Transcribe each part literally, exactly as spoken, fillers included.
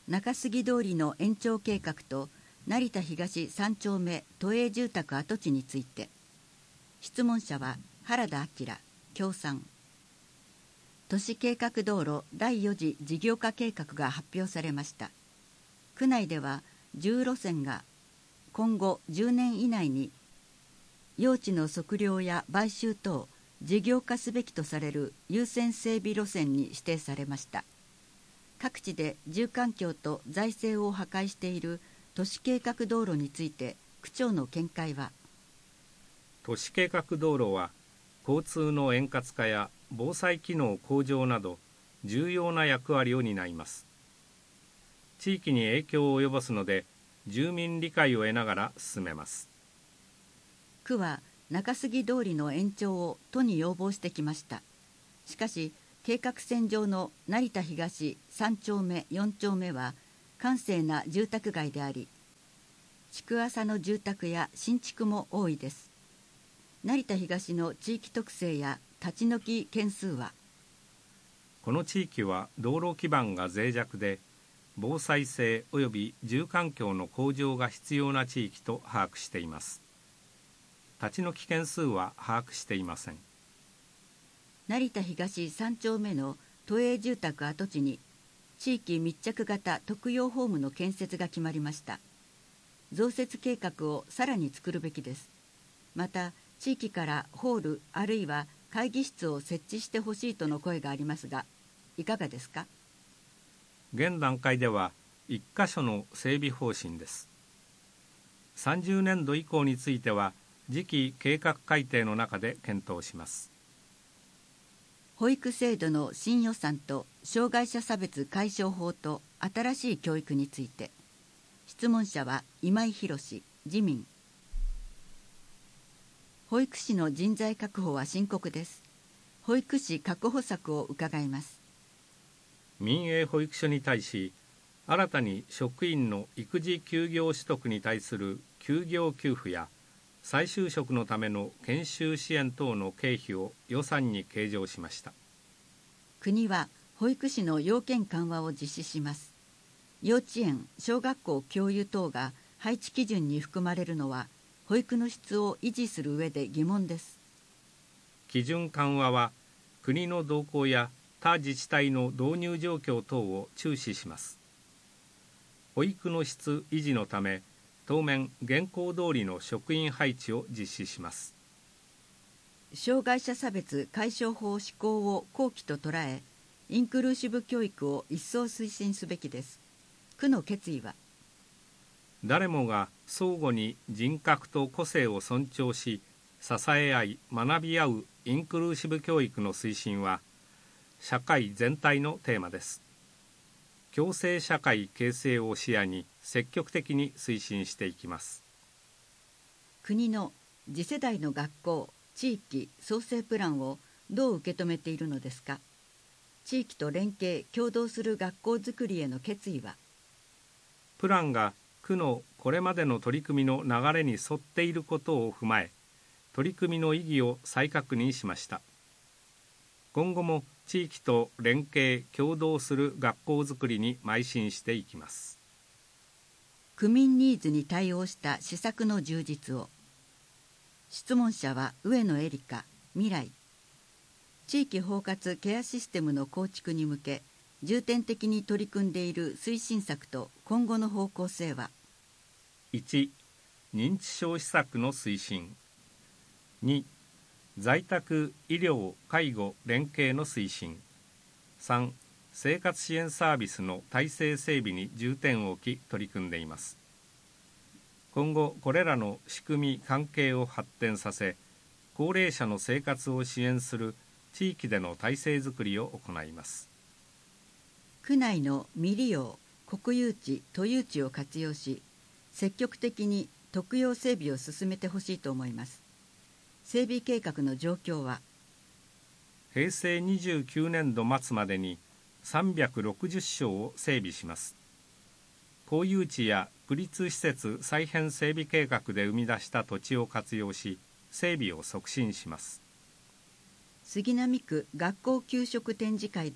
中杉通りの延長計画と成田東三丁目都営住宅跡地について、質問者は原田明、共産。都市計画道路だいよ次事業化計画が発表されました。区内ではじゅう路線が今後じゅうねん以内に用地の測量や買収等事業化すべきとされる優先整備路線に指定されました。各地で住環境と財政を破壊している都市計画道路について区長の見解は、 都市計画道路は交通の円滑化や防災機能向上など重要な役割を担います。地域に影響を及ぼすので住民理解を得ながら進めます。 区は中杉通りの延長を都に要望してきました。しかし計画線上の成田東さん丁目よん丁目は閑静な住宅街であり、築浅の住宅や新築も多いです。成田東の地域特性や立ち退き件数は、 この地域は道路基盤が脆弱で防災性及び住環境の向上が必要な地域と把握しています。立ち退き件数は把握していません。 成田東さん丁目の都営住宅跡地に地域密着型特用ホームの建設が決まりました。増設計画をさらに作るべきです。また地域からホールあるいは会議室を設置してほしいとの声がありますが、いかがですか。 現段階ではいっか所の整備方針です。さんじゅうねんど以降については次期計画改定の中で検討します。 保育制度の新予算と障害者差別解消法と新しい教育について、質問者は今井博志、自民。保育士の人材確保は深刻です。保育士確保策を伺います。 民営保育所に対し、新たに職員の育児休業取得に対する休業給付や再就職のための研修支援等の経費を予算に計上しました。 国は保育士の要件緩和を実施します。幼稚園、小学校教諭等が配置基準に含まれるのは保育の質を維持する上で疑問です。 基準緩和は国の動向や他自治体の導入状況等を注視します。保育の質維持のため、当面現行通りの職員配置を実施します。 障害者差別解消法施行を好機と捉え、インクルーシブ教育を一層推進すべきです。区の決意は、 誰もが相互に人格と個性を尊重し、支え合い学び合うインクルーシブ教育の推進は社会全体のテーマです。共生社会形成を視野に積極的に推進していきます。 国の次世代の学校地域創生プランをどう受け止めているのですか。地域と連携協働する学校づくりへの決意は、 プランが区のこれまでの取り組みの流れに沿っていることを踏まえ、取り組みの意義を再確認しました。今後も地域と連携協働する学校づくりに邁進していきます。 区民ニーズに対応した施策の充実を。質問者は上野エリカ、未来。地域包括ケアシステムの構築に向け重点的に取り組んでいる推進策と今後の方向性は、 いち. 認知症施策の推進。に. 在宅医療介護連携の推進。さん. 生活支援サービスの体制整備に重点を置き取り組んでいます。今後これらの仕組み関係を発展させ、高齢者の生活を支援する地域での体制づくりを行います。 区内の未利用国有地都有地を活用し、積極的に特用整備を進めてほしいと思います。整備計画の状況は、 へいせいにじゅうきゅうねんど末までにさんびゃくろくじゅっ床を整備します。公有地や区立施設再編整備計画で生み出した土地を活用し、整備を促進します。 杉並区学校給食展示会で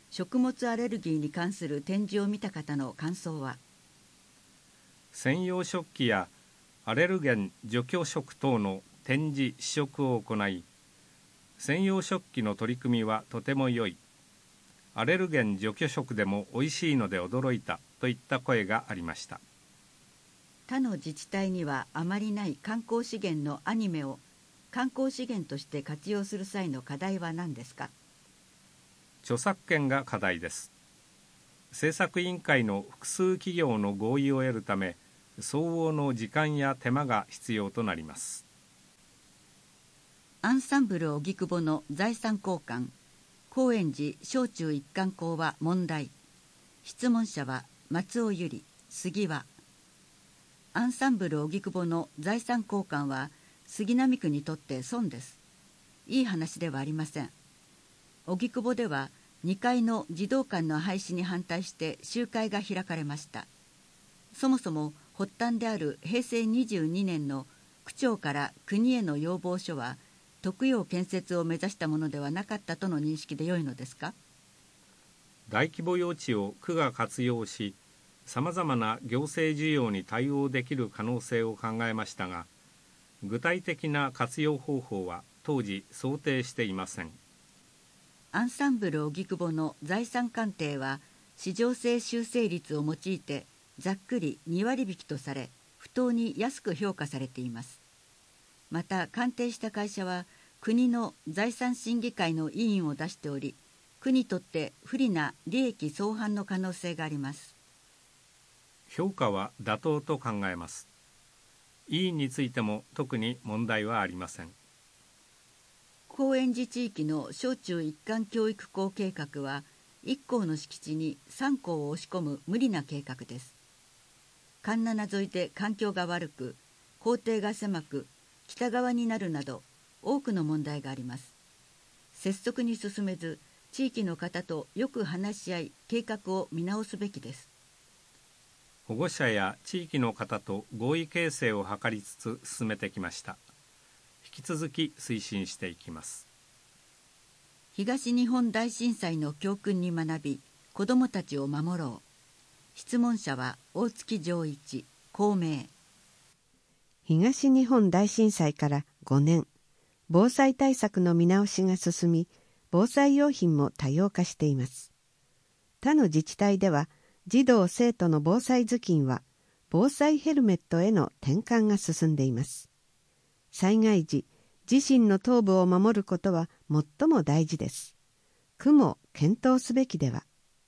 食物アレルギーに関する展示を見た方の感想は。 専用食器やアレルゲン除去食等の展示試食を行い、専用食器の取り組みはとても良い、アレルゲン除去食でもおいしいので驚いたといった声がありました。 他の自治体にはあまりない観光資源のアニメを観光資源として活用する際の課題は何ですか。 著作権が課題です。制作委員会の複数企業の合意を得るため、相応の時間や手間が必要となります。 アンサンブル荻窪の財産交換、高円寺小中一貫校は問題。質問者は松尾由里、杉は。アンサンブル荻窪の財産交換は杉並区にとって損です。いい話ではありません。荻窪ではにかいの児童館の廃止に反対して集会が開かれました。そもそも発端であるへいせいにじゅうにねんの区長から国への要望書は特養建設を目指したものではなかったとの認識でよいのですか。 大規模用地を区が活用し、さまざまな行政需要に対応できる可能性を考えましたが、具体的な活用方法は当時想定していません。 アンサンブル荻窪の財産鑑定は市場性修正率を用いてざっくりにわり引きとされ、不当に安く評価されています。また鑑定した会社は国の財産審議会の委員を出しており、区にとって不利な利益相反の可能性があります。 評価は妥当と考えます。委員についても特に問題はありません。 高円寺地域の小中一貫教育校計画はいっ校の敷地にさん校を押し込む無理な計画です。環七沿いで環境が悪く、校庭が狭く、北側になるなど多くの問題があります。拙速に進めず、地域の方とよく話し合い、計画を見直すべきです。 保護者や地域の方と合意形成を図りつつ進めてきました。引き続き推進していきます。 東日本大震災の教訓に学び、子どもたちを守ろう。質問者は大月丈一、公明。 東日本大震災からごねん、防災対策の見直しが進み、防災用品も多様化しています。他の自治体では、児童生徒の防災頭巾は、防災ヘルメットへの転換が進んでいます。災害時、自身の頭部を守ることは最も大事です。区も検討すべきでは。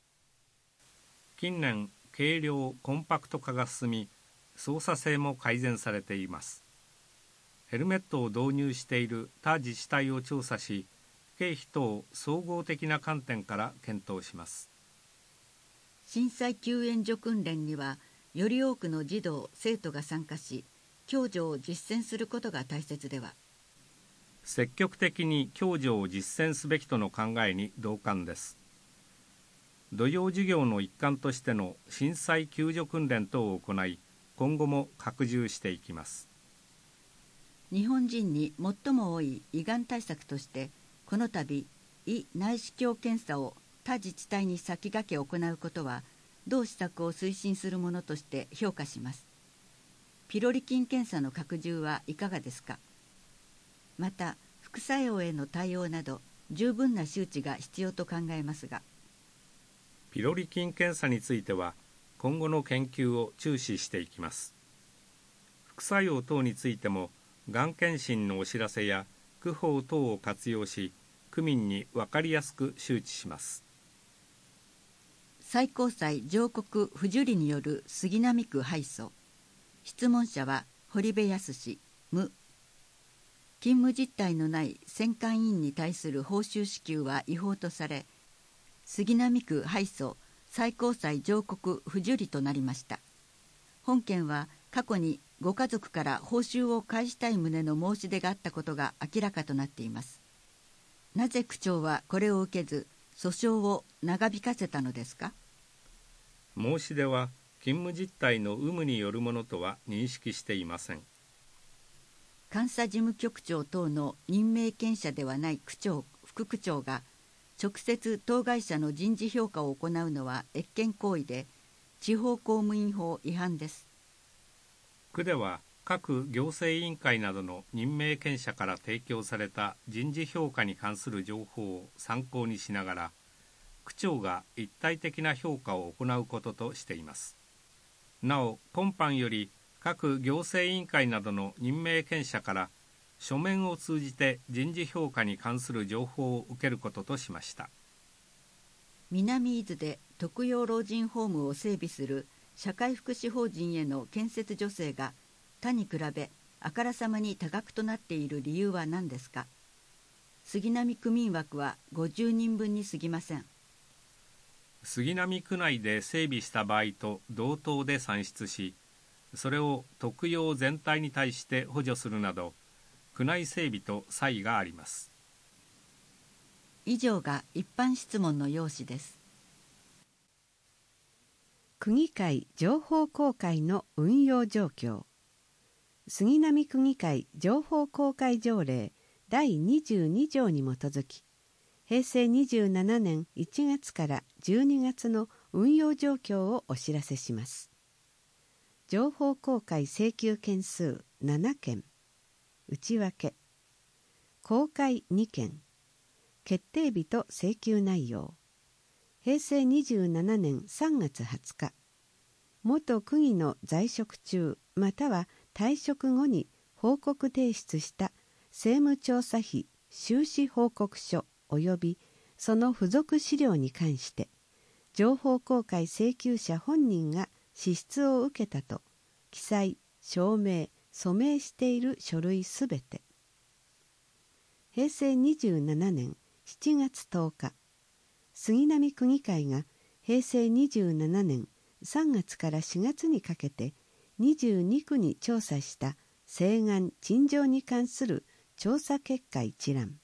近年、軽量コンパクト化が進み、操作性も改善されています。ヘルメットを導入している他自治体を調査し、経費等総合的な観点から検討します。 震災救援助訓練には、より多くの児童・生徒が参加し、共助を実践することが大切では。 積極的に共助を実践すべきとの考えに同感です。土曜授業の一環としての震災救助訓練等を行い、今後も拡充していきます。 日本人に最も多い胃がん対策として、この度、胃内視鏡検査を他自治体に先駆け行うことは、同施策を推進するものとして評価します。ピロリ菌検査の拡充はいかがですか。また、副作用への対応など、十分な周知が必要と考えますが。 ピロリ菌検査については、今後の研究を注視していきます。副作用等についても、がん検診のお知らせや区報等を活用し、区民に分かりやすく周知します。 最高裁上告不受理による杉並区敗訴。質問者は堀部康史、無。勤務実態のない選管委員に対する報酬支給は違法とされ、杉並区敗訴、最高裁上告不受理となりました。本件は過去にご家族から報酬を返したい旨の申し出があったことが明らかとなっています。なぜ区長はこれを受けず、訴訟を長引かせたのですか。 申し出は勤務実態の有無によるものとは認識していません。 監査事務局長等の任命権者ではない区長、副区長が直接当該者の人事評価を行うのは越権行為で、地方公務員法違反です。 区では各行政委員会などの任命権者から提供された人事評価に関する情報を参考にしながら、区長が一体的な評価を行うこととしています。なお、今般より各行政委員会などの任命権者から書面を通じて人事評価に関する情報を受けることとしました。 南伊豆で特養老人ホームを整備する社会福祉法人への建設助成が他に比べあからさまに多額となっている理由は何ですか。杉並区民枠はごじゅうにんぶんに過ぎません。 杉並区内で整備した場合と同等で算出し、それを特養全体に対して補助するなど、区内整備と差異があります。 以上が一般質問の要旨です。 区議会情報公開の運用状況。杉並区議会情報公開条例だいにじゅうにじょうに基づき、へいせいにじゅうななねんいちがつからじゅうにがつの運用状況をお知らせします。情報公開請求件数ななけん、内訳、公開にけん、決定日と請求内容。へいせいにじゅうななねんさんがつはつか、元区議の在職中または退職後に報告提出した政務調査費収支報告書及びその付属資料に関して情報公開請求者本人が支出を受けたと記載、証明、署名している書類すべて。へいせいにじゅうななねんしちがつとおか、杉並区議会がへいせいにじゅうななねんさんがつからしがつにかけてにじゅうにくに調査した請願・陳情に関する調査結果一覧。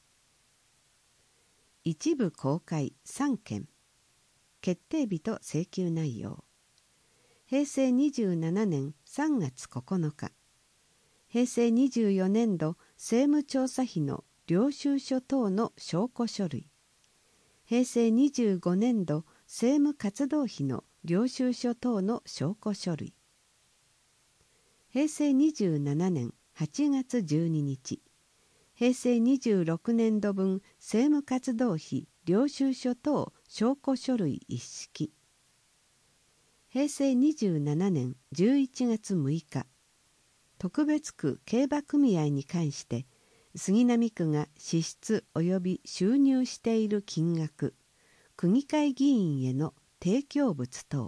一部公開さんけん、決定日と請求内容。へいせいにじゅうななねんさんがつここのか、へいせいにじゅうよねんど政務調査費の領収書等の証拠書類。へいせいにじゅうごねんど政務活動費の領収書等の証拠書類。へいせいにじゅうななねんはちがつじゅうににち、へいせいにじゅうろくねんどぶん政務活動費領収書等証拠書類一式。へいせいにじゅうななねんじゅういちがつむいか、特別区競馬組合に関して杉並区が支出及び収入している金額、区議会議員への提供物等。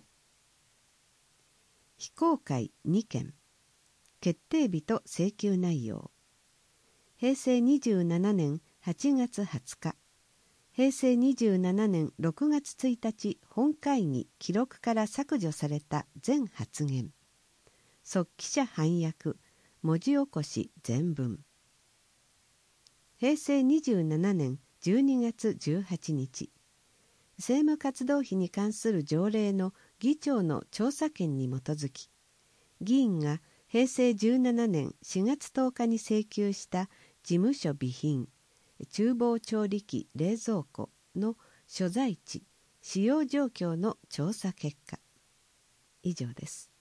非公開にけん、決定日と請求内容。へいせいにじゅうななねんはちがつはつか、へいせいにじゅうななねんろくがつついたち本会議記録から削除された全発言。速記者反訳、文字起こし全文。へいせいにじゅうななねんじゅうにがつじゅうはちにち、政務活動費に関する条例の議長の調査権に基づき、議員がへいせいじゅうななねんしがつとおかに請求した事務所備品、厨房調理器冷蔵庫の所在地、使用状況の調査結果。以上です。